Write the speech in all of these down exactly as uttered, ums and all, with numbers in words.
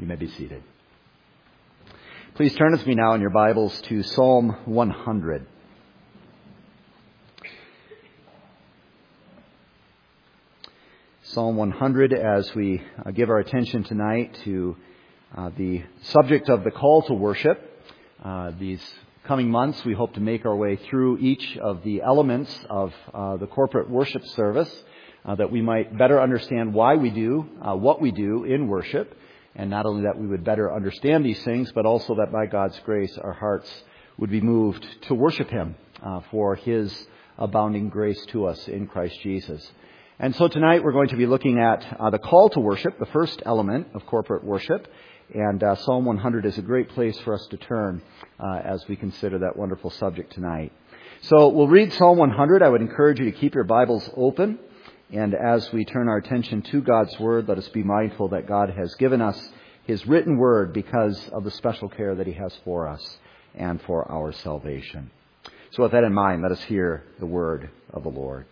You may be seated. Please turn with me now in your Bibles to Psalm one hundred. Psalm one hundred, as we uh, give our attention tonight to uh, the subject of the call to worship. Uh, these coming months, we hope to make our way through each of the elements of uh, the corporate worship service, uh, that we might better understand why we do uh, what we do in worship. And not only that we would better understand these things, but also that by God's grace our hearts would be moved to worship Him uh, for His abounding grace to us in Christ Jesus. And so tonight we're going to be looking at uh, the call to worship, the first element of corporate worship. And uh, Psalm one hundred is a great place for us to turn uh, as we consider that wonderful subject tonight. So we'll read Psalm one hundred. I would encourage you to keep your Bibles open. And as we turn our attention to God's Word, let us be mindful that God has given us His written Word because of the special care that He has for us and for our salvation. So with that in mind, let us hear the Word of the Lord.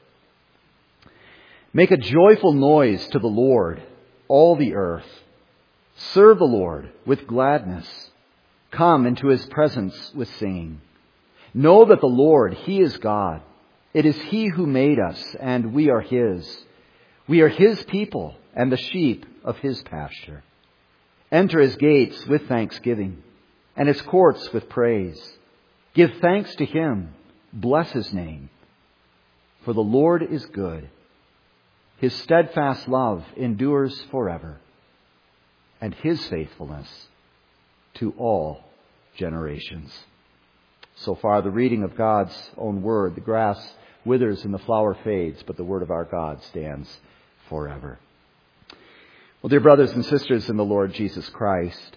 Make a joyful noise to the Lord, all the earth. Serve the Lord with gladness. Come into His presence with singing. Know that the Lord, He is God. It is He who made us, and we are His. We are His people and the sheep of His pasture. Enter His gates with thanksgiving and His courts with praise. Give thanks to Him. Bless His name. For the Lord is good. His steadfast love endures forever, and His faithfulness to all generations. So far, the reading of God's own Word. The grass withers and the flower fades, but the Word of our God stands forever. Well, dear brothers and sisters in the Lord Jesus Christ,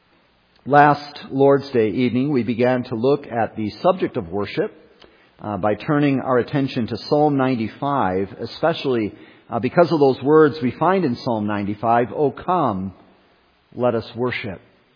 last Lord's Day evening we began to look at the subject of worship uh, by turning our attention to Psalm ninety-five, especially uh, because of those words we find in Psalm ninety-five, "O come, let us worship."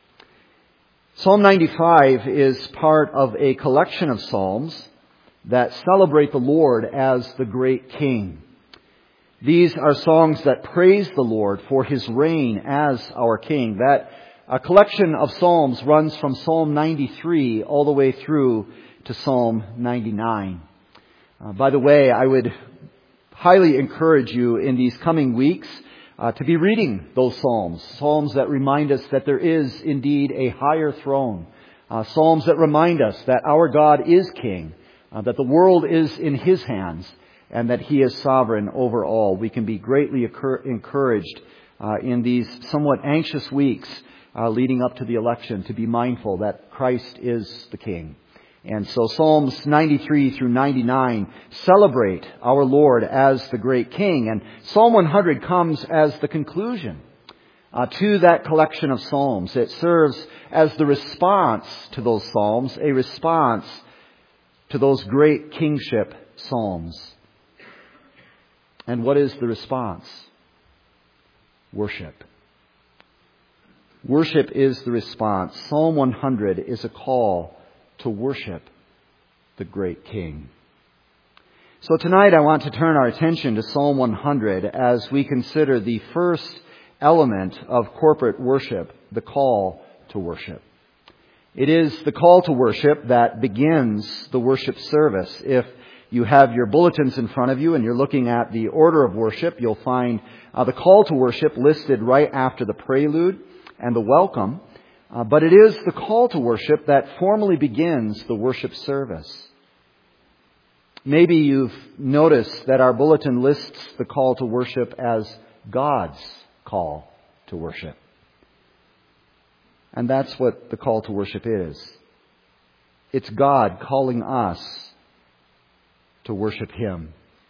Psalm ninety-five is part of a collection of psalms that celebrate the Lord as the great King. These are songs that praise the Lord for His reign as our King. That a collection of psalms runs from Psalm ninety-three all the way through to Psalm ninety-nine. Uh, by the way, I would highly encourage you in these coming weeks Uh, to be reading those Psalms, Psalms that remind us that there is indeed a higher throne, uh, Psalms that remind us that our God is King, uh, that the world is in His hands, and that He is sovereign over all. We can be greatly occur- encouraged uh, in these somewhat anxious weeks uh, leading up to the election to be mindful that Christ is the King. And so Psalms ninety-three through ninety-nine celebrate our Lord as the great King. And Psalm one hundred comes as the conclusion uh, to that collection of Psalms. It serves as the response to those Psalms, a response to those great kingship Psalms. And what is the response? Worship. Worship is the response. Psalm one hundred is a call to worship the great King. So tonight I want to turn our attention to Psalm one hundred as we consider the first element of corporate worship, the call to worship. It is the call to worship that begins the worship service. If you have your bulletins in front of you and you're looking at the order of worship, you'll find uh, the call to worship listed right after the prelude and the welcome. Uh, but it is the call to worship that formally begins the worship service. Maybe you've noticed that our bulletin lists the call to worship as God's call to worship. And that's what the call to worship is. It's God calling us to worship Him.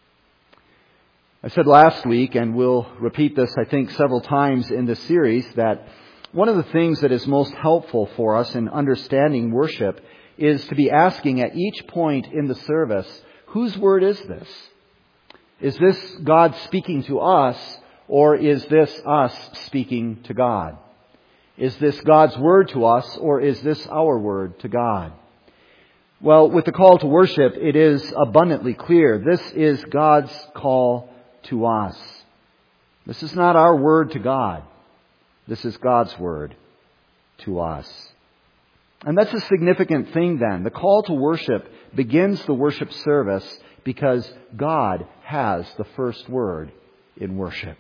I said last week, and we'll repeat this I think several times in this series, that one of the things that is most helpful for us in understanding worship is to be asking at each point in the service, whose word is this? Is this God speaking to us, or is this us speaking to God? Is this God's word to us, or is this our word to God? Well, with the call to worship, it is abundantly clear. This is God's call to us. This is not our word to God. This is God's word to us. And that's a significant thing then. The call to worship begins the worship service because God has the first word in worship.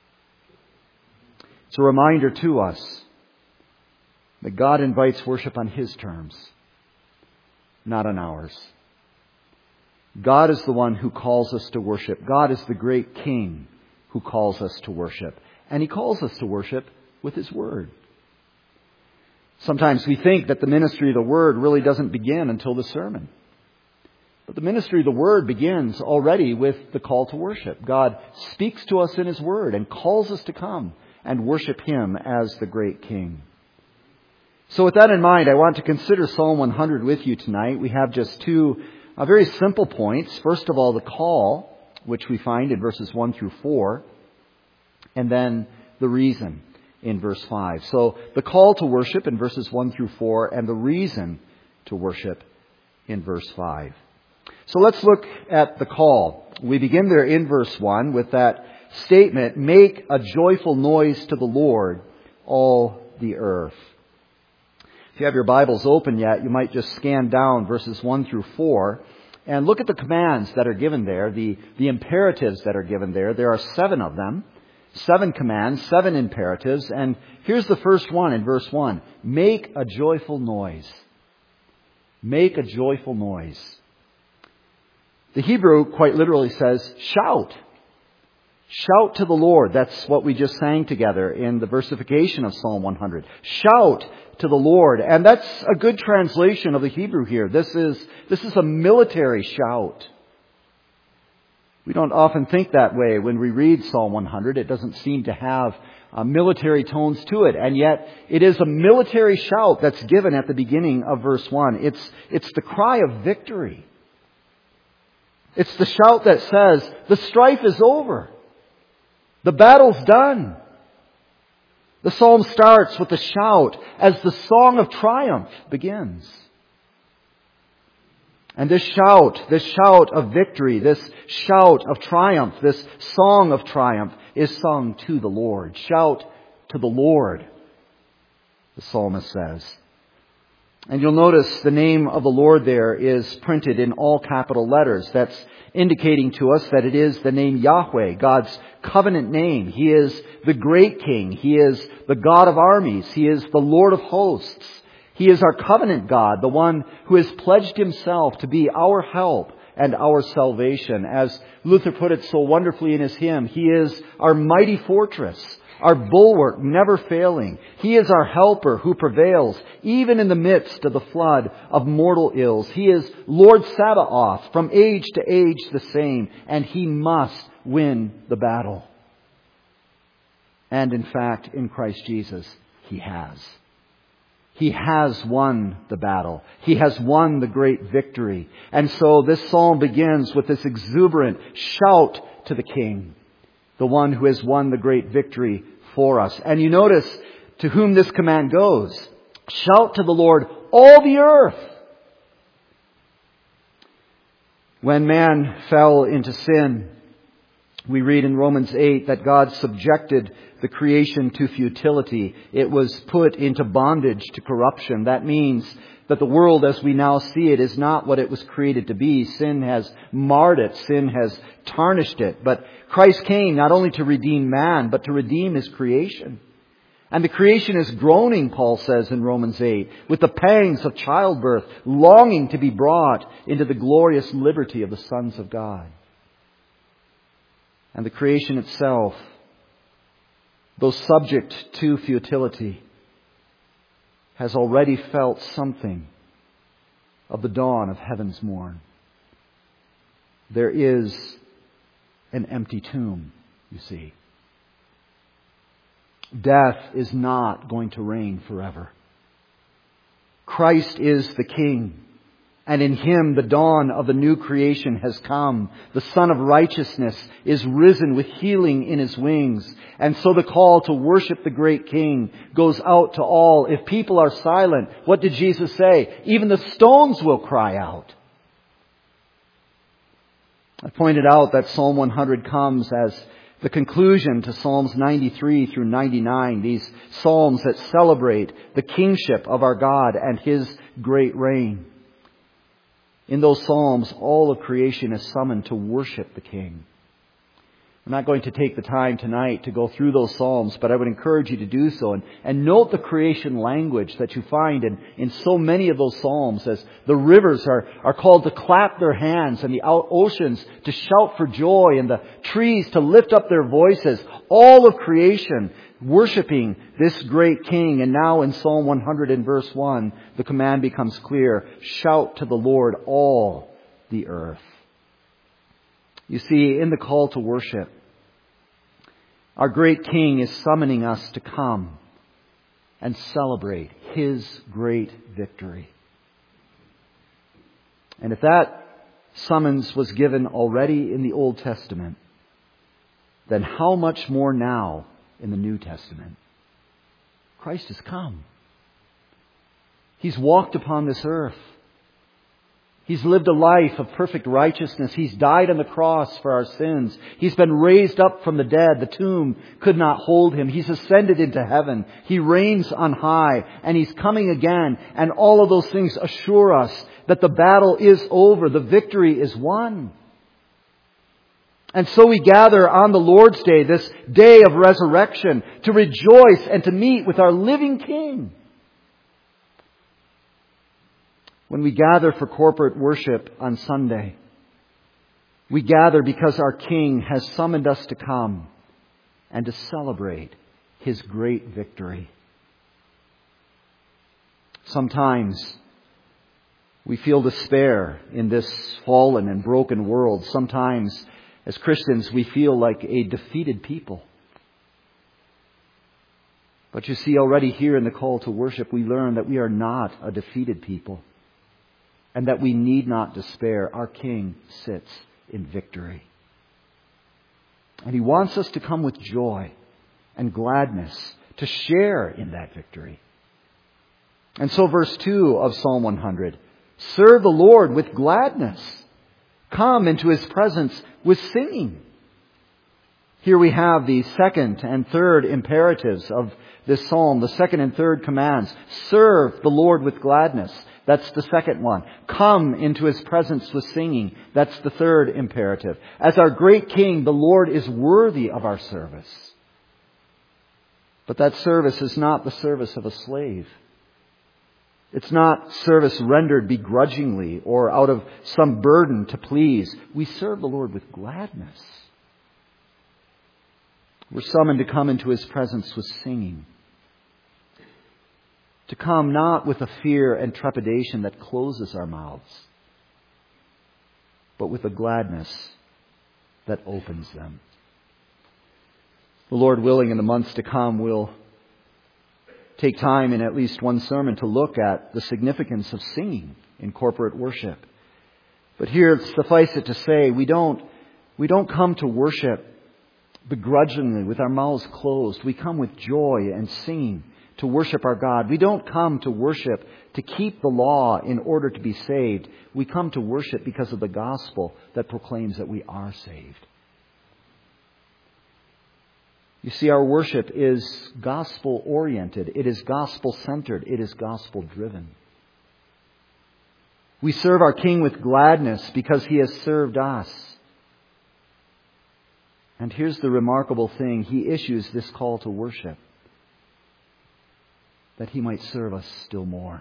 It's a reminder to us that God invites worship on His terms, not on ours. God is the one who calls us to worship. God is the great King who calls us to worship. And He calls us to worship with His Word. Sometimes we think that the ministry of the Word really doesn't begin until the sermon. But the ministry of the Word begins already with the call to worship. God speaks to us in His Word and calls us to come and worship Him as the great King. So with that in mind, I want to consider Psalm one hundred with you tonight. We have just two uh, very simple points. First of all, the call, which we find in verses one through four, and then the reason in verse five. So the call to worship in verses one through four, and the reason to worship in verse five. So let's look at the call. We begin there in verse one with that statement, "Make a joyful noise to the Lord, all the earth." If you have your Bibles open yet, you might just scan down verses one through four and look at the commands that are given there, the, the imperatives that are given there. There are seven of them, seven commands, seven imperatives. And here's the first one in verse one. Make a joyful noise. Make a joyful noise. The Hebrew quite literally says, shout. Shout to the Lord. That's what we just sang together in the versification of Psalm one hundred. Shout to the Lord. And that's a good translation of the Hebrew here. This is, this is a military shout. We don't often think that way when we read Psalm one hundred. It doesn't seem to have uh, military tones to it. And yet it is a military shout that's given at the beginning of verse one. It's, it's the cry of victory. It's the shout that says, the strife is over. The battle's done. The psalm starts with a shout as the song of triumph begins. And this shout, this shout of victory, this shout of triumph, this song of triumph is sung to the Lord. Shout to the Lord, the psalmist says. And you'll notice the name of the Lord there is printed in all capital letters. That's indicating to us that it is the name Yahweh, God's covenant name. He is the great King. He is the God of armies. He is the Lord of hosts. He is our covenant God, the one who has pledged Himself to be our help and our salvation. As Luther put it so wonderfully in his hymn, He is our mighty fortress, our bulwark never failing. He is our helper who prevails even in the midst of the flood of mortal ills. He is Lord Sabaoth, from age to age the same, and He must win the battle. And in fact, in Christ Jesus, He has. He has won the battle. He has won the great victory. And so this psalm begins with this exuberant shout to the King, the one who has won the great victory for us. And you notice to whom this command goes. Shout to the Lord, all the earth. When man fell into sin, we read in Romans eight that God subjected the creation to futility. It was put into bondage to corruption. That means that the world as we now see it is not what it was created to be. Sin has marred it. Sin has tarnished it. But Christ came not only to redeem man, but to redeem His creation. And the creation is groaning, Paul says in Romans eight, with the pangs of childbirth, longing to be brought into the glorious liberty of the sons of God. And the creation itself, though subject to futility, has already felt something of the dawn of heaven's morn. There is an empty tomb, you see. Death is not going to reign forever. Christ is the King, and in Him the dawn of the new creation has come. The Son of Righteousness is risen with healing in His wings. And so the call to worship the great King goes out to all. If people are silent, what did Jesus say? Even the stones will cry out. I pointed out that Psalm one hundred comes as The conclusion to Psalms ninety-three through ninety-nine, these psalms that celebrate the kingship of our God and His great reign. In those psalms, all of creation is summoned to worship the King. I'm not going to take the time tonight to go through those psalms, but I would encourage you to do so. And, and note the creation language that you find in, in so many of those psalms, as the rivers are, are called to clap their hands, and the oceans to shout for joy, and the trees to lift up their voices. All of creation worshiping this great King. And now in Psalm one hundred in verse one, the command becomes clear. Shout to the Lord, all the earth. You see, in the call to worship, our great King is summoning us to come and celebrate His great victory. And if that summons was given already in the Old Testament, then how much more now in the New Testament? Christ has come. He's walked upon this earth. He's lived a life of perfect righteousness. He's died on the cross for our sins. He's been raised up from the dead. The tomb could not hold Him. He's ascended into heaven. He reigns on high, and He's coming again. And all of those things assure us that the battle is over. The victory is won. And so we gather on the Lord's Day, this day of resurrection, to rejoice and to meet with our living King. When we gather for corporate worship on Sunday, we gather because our King has summoned us to come and to celebrate His great victory. Sometimes we feel despair in this fallen and broken world. Sometimes, as Christians, we feel like a defeated people. But you see, already here in the call to worship, we learn that we are not a defeated people, and that we need not despair. Our King sits in victory. And He wants us to come with joy and gladness to share in that victory. And so verse two of Psalm one hundred, serve the Lord with gladness. Come into His presence with singing. Here we have the second and third imperatives of this psalm, the second and third commands. Serve the Lord with gladness. That's the second one. Come into His presence with singing. That's the third imperative. As our great King, the Lord is worthy of our service. But that service is not the service of a slave. It's not service rendered begrudgingly or out of some burden to please. We serve the Lord with gladness. We're summoned to come into His presence with singing. To come not with a fear and trepidation that closes our mouths, but with a gladness that opens them. The Lord willing, in the months to come, we'll take time in at least one sermon to look at the significance of singing in corporate worship. But here, suffice it to say, we don't, we don't come to worship begrudgingly with our mouths closed. We come with joy and singing to worship our God. We don't come to worship to keep the law in order to be saved. We come to worship because of the gospel that proclaims that we are saved. You see, our worship is gospel-oriented. It is gospel-centered. It is gospel-driven. We serve our King with gladness because He has served us. And here's the remarkable thing. He issues this call to worship that He might serve us still more.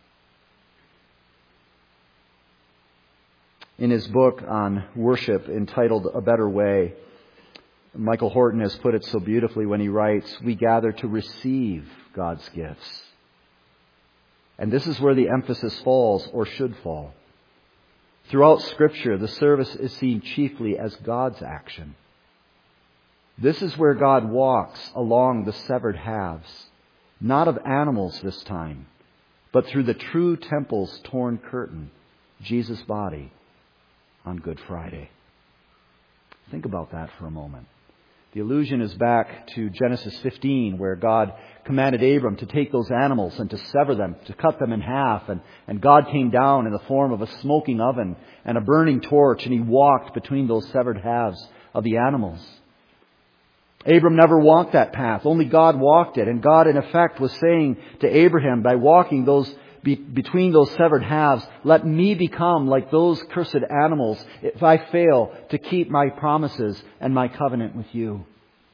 In his book on worship entitled A Better Way, Michael Horton has put it so beautifully when he writes, we gather to receive God's gifts. And this is where the emphasis falls, or should fall. Throughout Scripture, the service is seen chiefly as God's action. This is where God walks along the severed halves, not of animals this time, but through the true temple's torn curtain, Jesus' body, on Good Friday. Think about that for a moment. The allusion is back to Genesis fifteen, where God commanded Abram to take those animals and to sever them, to cut them in half. And, and God came down in the form of a smoking oven and a burning torch, and He walked between those severed halves of the animals. Abram never walked that path. Only God walked it. And God, in effect, was saying to Abraham, by walking those be, between those severed halves, let me become like those cursed animals if I fail to keep my promises and my covenant with you.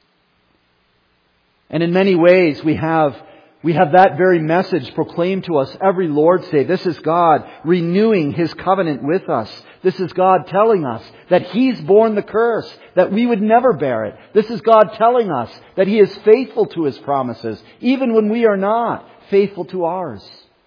And in many ways, we have We have that very message proclaimed to us every Lord's Day. This is God renewing His covenant with us. This is God telling us that He's borne the curse, that we would never bear it. This is God telling us that He is faithful to His promises, even when we are not faithful to ours.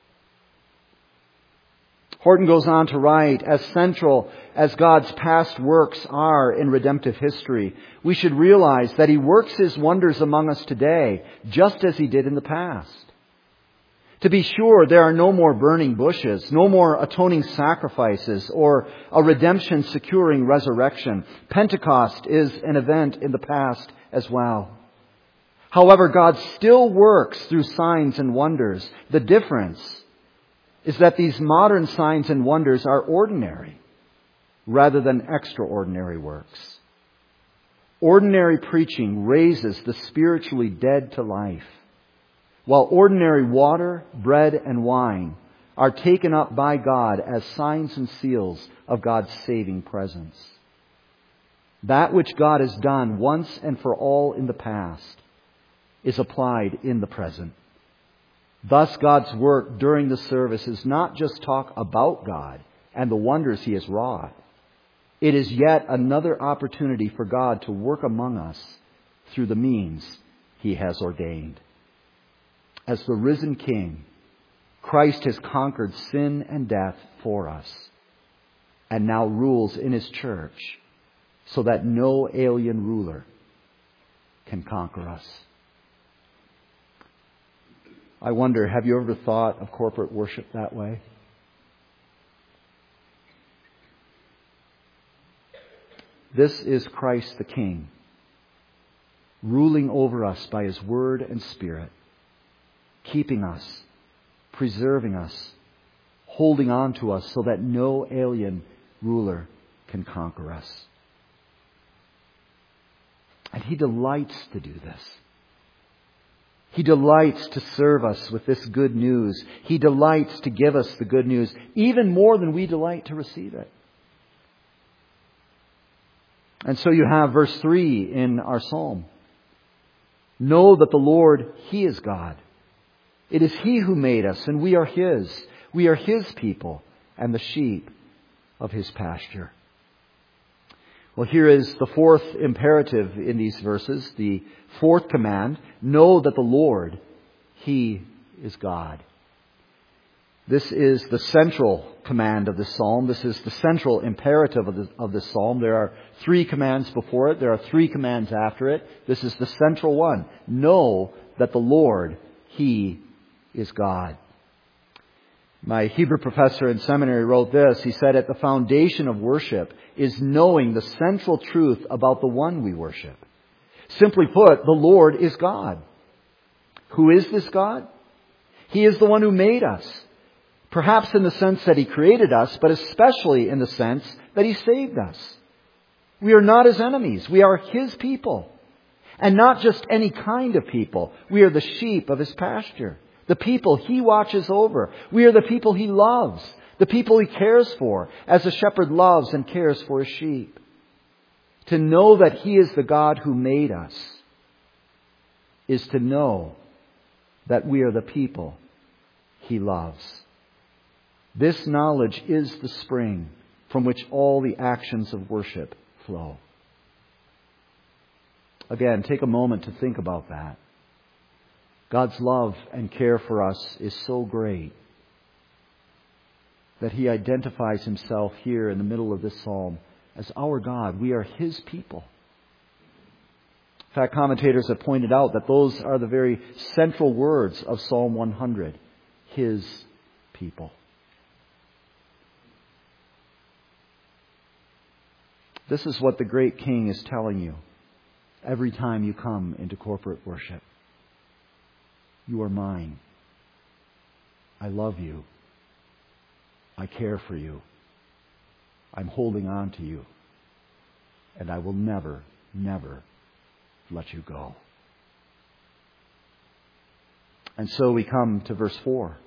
Horton goes on to write, as central as God's past works are in redemptive history, we should realize that He works His wonders among us today, just as He did in the past. To be sure, there are no more burning bushes, no more atoning sacrifices, or a redemption securing resurrection. Pentecost is an event in the past as well. However, God still works through signs and wonders. The difference is that these modern signs and wonders are ordinary rather than extraordinary works. Ordinary preaching raises the spiritually dead to life, while ordinary water, bread, and wine are taken up by God as signs and seals of God's saving presence. That which God has done once and for all in the past is applied in the present. Thus, God's work during the service is not just talk about God and the wonders He has wrought. It is yet another opportunity for God to work among us through the means He has ordained. As the risen King, Christ has conquered sin and death for us and now rules in His church so that no alien ruler can conquer us. I wonder, have you ever thought of corporate worship that way? This is Christ the King, ruling over us by His Word and Spirit, keeping us, preserving us, holding on to us so that no alien ruler can conquer us. And He delights to do this. He delights to serve us with this good news. He delights to give us the good news even more than we delight to receive it. And so you have verse three in our psalm. Know that the Lord, He is God. It is He who made us, and we are His. We are His people and the sheep of His pasture. Well, here is the fourth imperative in these verses, the fourth command. Know that the Lord, He is God. This is the central command of the psalm. This is the central imperative of the, of the psalm. There are three commands before it. There are three commands after it. This is the central one. Know that the Lord, He is God. My Hebrew professor in seminary wrote this. He said, at the foundation of worship is knowing the central truth about the one we worship. Simply put, the Lord is God. Who is this God? He is the one who made us. Perhaps in the sense that He created us, but especially in the sense that He saved us. We are not His enemies. We are His people. And not just any kind of people. We are the sheep of His pasture. The people He watches over. We are the people He loves. The people He cares for, as a shepherd loves and cares for his sheep. To know that He is the God who made us is to know that we are the people He loves. This knowledge is the spring from which all the actions of worship flow. Again, take a moment to think about that. God's love and care for us is so great that He identifies Himself here in the middle of this psalm as our God. We are His people. In fact, commentators have pointed out that those are the very central words of Psalm one hundred. His people. This is what the great King is telling you every time you come into corporate worship. You are mine. I love you. I care for you. I'm holding on to you. And I will never, never let you go. And so we come to verse four.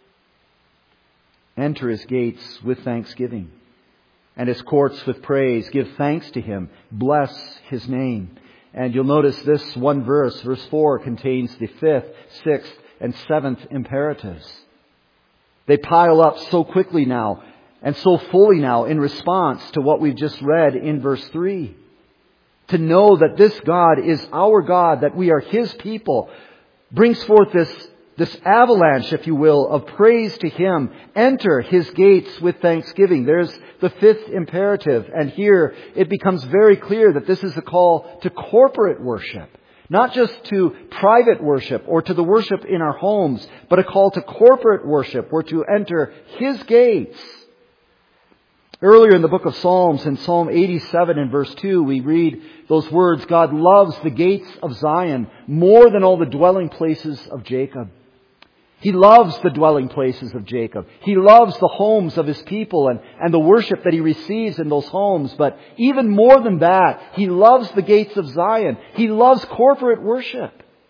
Enter his gates with thanksgiving, and his courts with praise. Give thanks to him. Bless his name. And you'll notice this one verse, verse four, contains the fifth, sixth, and seventh imperatives. They pile up so quickly now and so fully now in response to what we've just read in verse three. To know that this God is our God, that we are his people, brings forth this, this avalanche, if you will, of praise to him. Enter his gates with thanksgiving. There's the fifth imperative. And here it becomes very clear that this is a call to corporate worship. Not just to private worship or to the worship in our homes, but a call to corporate worship. We're to enter his gates. Earlier in the book of Psalms, in Psalm eighty-seven and verse two, we read those words, God loves the gates of Zion more than all the dwelling places of Jacob. He loves the dwelling places of Jacob. He loves the homes of his people and, and the worship that he receives in those homes. But even more than that, he loves the gates of Zion. He loves corporate worship.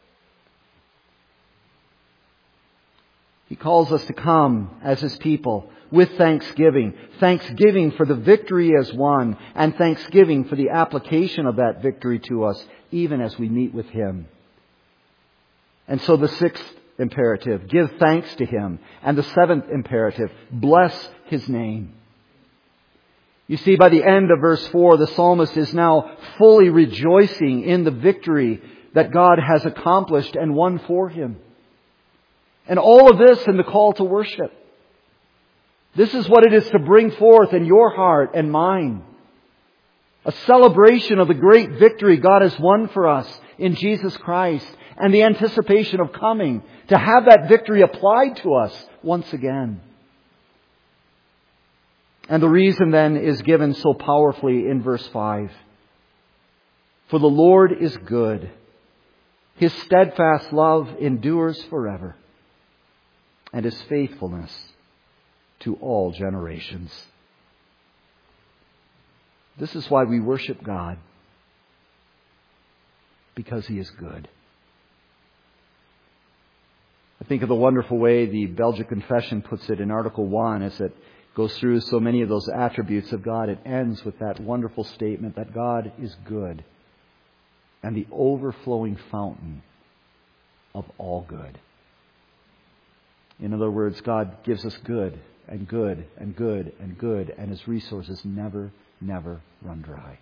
He calls us to come as his people with thanksgiving. Thanksgiving for the victory as won, and thanksgiving for the application of that victory to us, even as we meet with him. And so the sixth imperative, give thanks to him. And the seventh imperative, bless his name. You see, by the end of verse four, the psalmist is now fully rejoicing in the victory that God has accomplished and won for him. And all of this in the call to worship. This is what it is to bring forth in your heart and mine. A celebration of the great victory God has won for us in Jesus Christ, and the anticipation of coming to have that victory applied to us once again. And the reason then is given so powerfully in verse five. For the Lord is good. His steadfast love endures forever, and his faithfulness to all generations. This is why we worship God. Because he is good. I think of the wonderful way the Belgic Confession puts it in Article one as it goes through so many of those attributes of God. It ends with that wonderful statement that God is good and the overflowing fountain of all good. In other words, God gives us good and good and good and good, and his resources never, never run dry.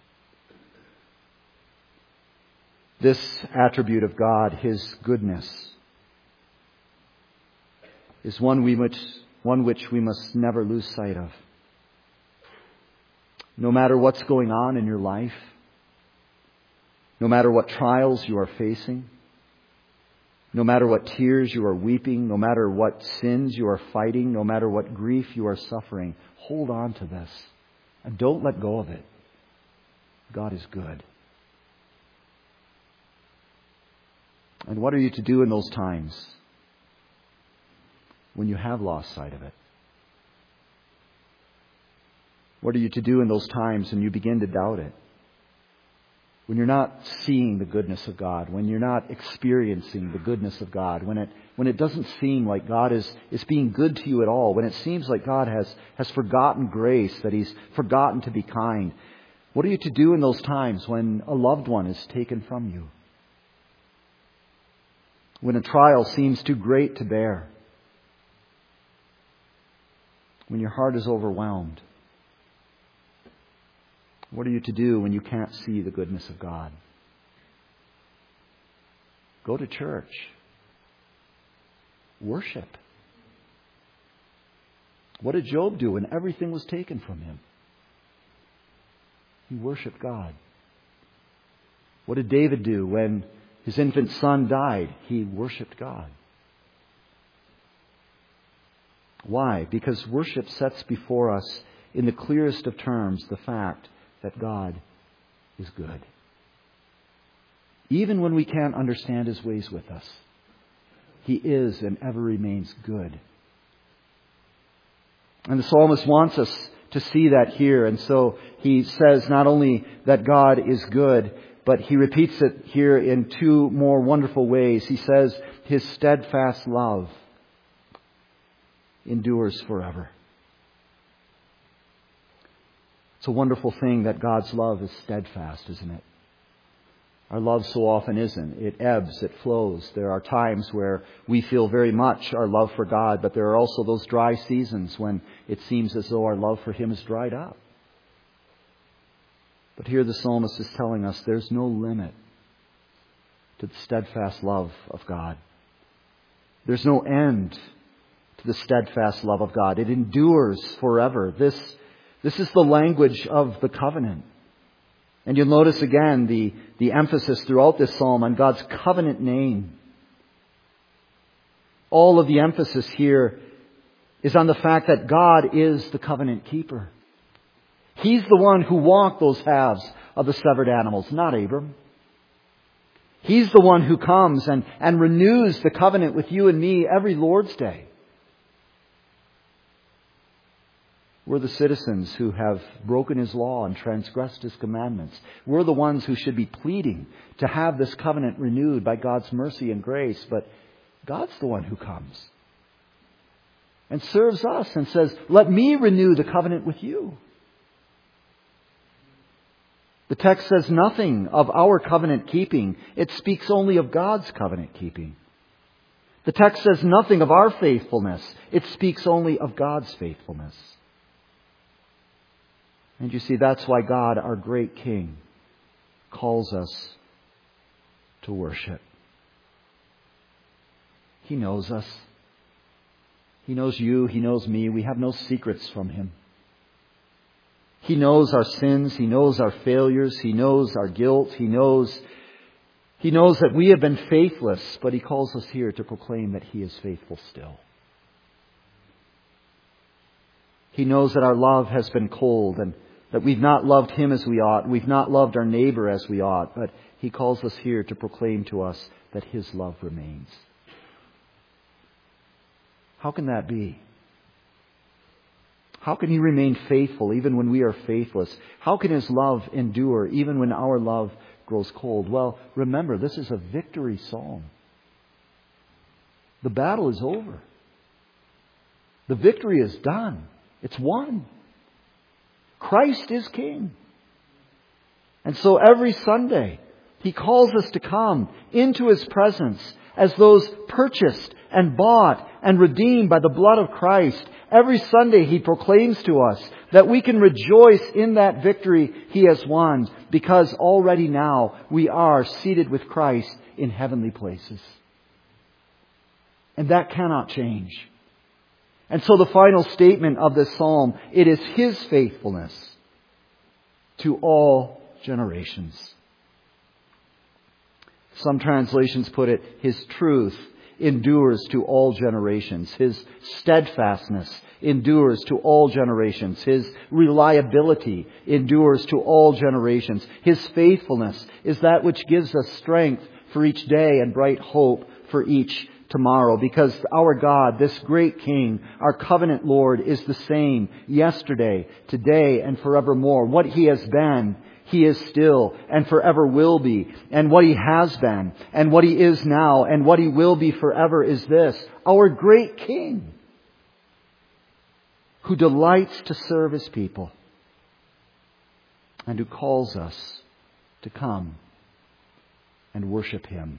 This attribute of God, his goodness, is one we which, one which we must never lose sight of. No matter what's going on in your life, no matter what trials you are facing, no matter what tears you are weeping, no matter what sins you are fighting, no matter what grief you are suffering, hold on to this and don't let go of it. God is good. And what are you to do in those times when you have lost sight of it? What are you to do in those times when you begin to doubt it? When you're not seeing the goodness of God, when you're not experiencing the goodness of God, when it when it doesn't seem like God is, is being good to you at all, when it seems like God has, has forgotten grace, that he's forgotten to be kind. What are you to do in those times when a loved one is taken from you? When a trial seems too great to bear? When your heart is overwhelmed? What are you to do when you can't see the goodness of God? Go to church. Worship. What did Job do when everything was taken from him? He worshiped God. What did David do when his infant son died? He worshiped God. Why? Because worship sets before us in the clearest of terms the fact that God is good. Even when we can't understand his ways with us, he is and ever remains good. And the psalmist wants us to see that here. And so he says not only that God is good, but he repeats it here in two more wonderful ways. He says, His steadfast love endures forever. It's a wonderful thing that God's love is steadfast, isn't it? Our love so often isn't. It ebbs, it flows. There are times where we feel very much our love for God, but there are also those dry seasons when it seems as though our love for Him is dried up. But here the psalmist is telling us there's no limit to the steadfast love of God. There's no end to the steadfast love of God. It endures forever. This, this is the language of the covenant. And you'll notice again the, the emphasis throughout this psalm on God's covenant name. All of the emphasis here is on the fact that God is the covenant keeper. He's the one who walked those halves of the severed animals, not Abram. He's the one who comes and, and renews the covenant with you and me every Lord's Day. We're the citizens who have broken His law and transgressed His commandments. We're the ones who should be pleading to have this covenant renewed by God's mercy and grace. But God's the one who comes and serves us and says, let me renew the covenant with you. The text says nothing of our covenant keeping. It speaks only of God's covenant keeping. The text says nothing of our faithfulness. It speaks only of God's faithfulness. And you see, that's why God, our great King, calls us to worship. He knows us. He knows you. He knows me. We have no secrets from Him. He knows our sins. He knows our failures. He knows our guilt. He knows, He knows that we have been faithless, but He calls us here to proclaim that He is faithful still. He knows that our love has been cold and that we've not loved Him as we ought. We've not loved our neighbor as we ought. But He calls us here to proclaim to us that His love remains. How can that be? How can He remain faithful even when we are faithless? How can His love endure even when our love grows cold? Well, remember, this is a victory psalm. The battle is over. The victory is done. It's won. Christ is King. And so every Sunday, He calls us to come into His presence as those purchased and bought and redeemed by the blood of Christ. Every Sunday He proclaims to us that we can rejoice in that victory He has won, because already now we are seated with Christ in heavenly places. And that cannot change. And so the final statement of this psalm, it is His faithfulness to all generations. Some translations put it, His truth endures to all generations. His steadfastness endures to all generations. His reliability endures to all generations. His faithfulness is that which gives us strength for each day and bright hope for each tomorrow, because our God, this great King, our covenant Lord, is the same yesterday, today, and forevermore. What He has been, He is still and forever will be. And what He has been and what He is now and what He will be forever is this: our great King, who delights to serve His people and who calls us to come and worship Him.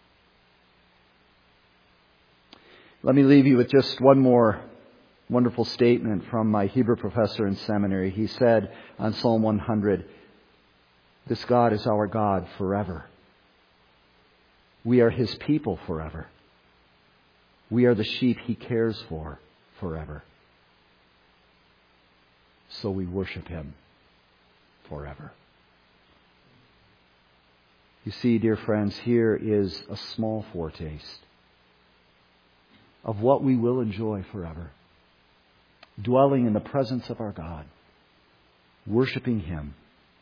Let me leave you with just one more wonderful statement from my Hebrew professor in seminary. He said on Psalm one hundred, this God is our God forever. We are His people forever. We are the sheep He cares for forever. So we worship Him forever. You see, dear friends, here is a small foretaste of what we will enjoy forever. Dwelling in the presence of our God, worshiping Him.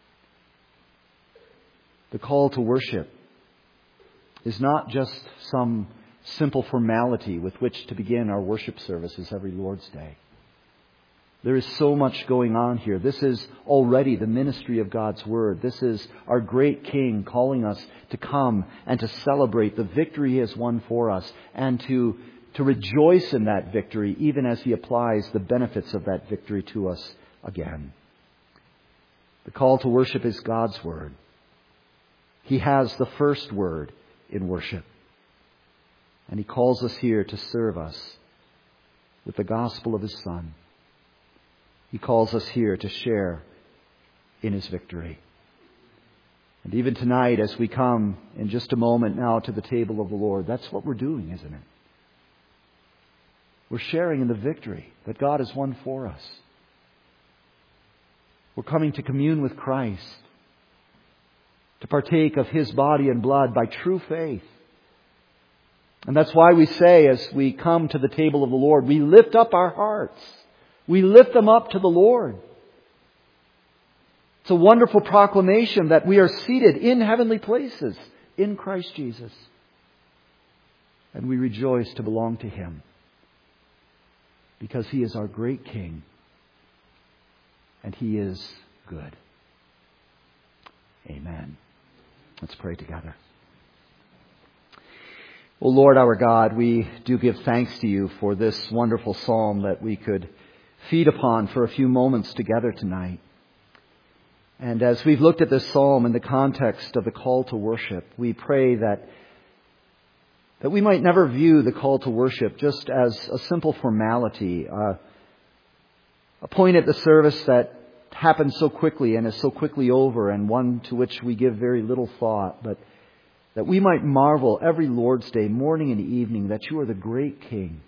The call to worship is not just some simple formality with which to begin our worship services every Lord's Day. There is so much going on here. This is already the ministry of God's Word. This is our great King calling us to come and to celebrate the victory He has won for us and to, to rejoice in that victory even as He applies the benefits of that victory to us again. The call to worship is God's Word. He has the first word in worship. And He calls us here to serve us with the gospel of His Son. He calls us here to share in His victory. And even tonight, as we come in just a moment now to the table of the Lord, that's what we're doing, isn't it? We're sharing in the victory that God has won for us. We're coming to commune with Christ, to partake of His body and blood by true faith. And that's why we say, as we come to the table of the Lord, we lift up our hearts. We lift them up to the Lord. It's a wonderful proclamation that we are seated in heavenly places in Christ Jesus. And we rejoice to belong to Him because He is our great King and He is good. Amen. Let's pray together. O Lord our God, we do give thanks to You for this wonderful psalm that we could feed upon for a few moments together tonight. And as we've looked at this psalm in the context of the call to worship, we pray that that we might never view the call to worship just as a simple formality, uh, a point at the service that happens so quickly and is so quickly over, and one to which we give very little thought, but that we might marvel every Lord's Day, morning and evening, that You are the great King.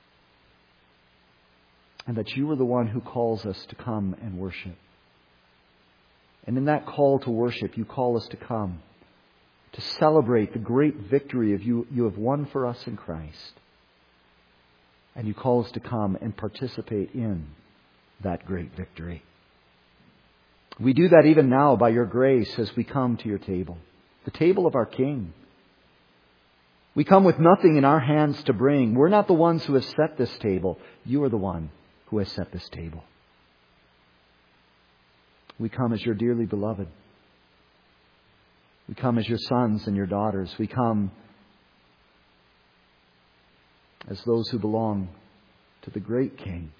And that You are the one who calls us to come and worship. And in that call to worship, You call us to come to celebrate the great victory of you, you have won for us in Christ. And You call us to come and participate in that great victory. We do that even now by Your grace as we come to Your table, the table of our King. We come with nothing in our hands to bring. We're not the ones who have set this table. You are the one who has set this table. We come as Your dearly beloved. We come as Your sons and Your daughters. We come as those who belong to the great King.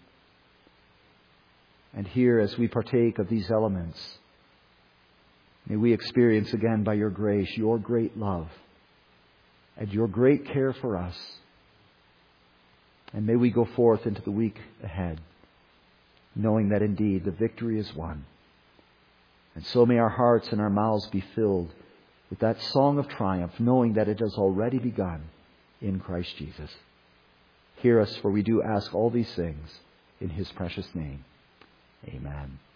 And here, as we partake of these elements, may we experience again by Your grace, Your great love and Your great care for us. And may we go forth into the week ahead, knowing that indeed the victory is won. And so may our hearts and our mouths be filled with that song of triumph, knowing that it has already begun in Christ Jesus. Hear us, for we do ask all these things in His precious name. Amen.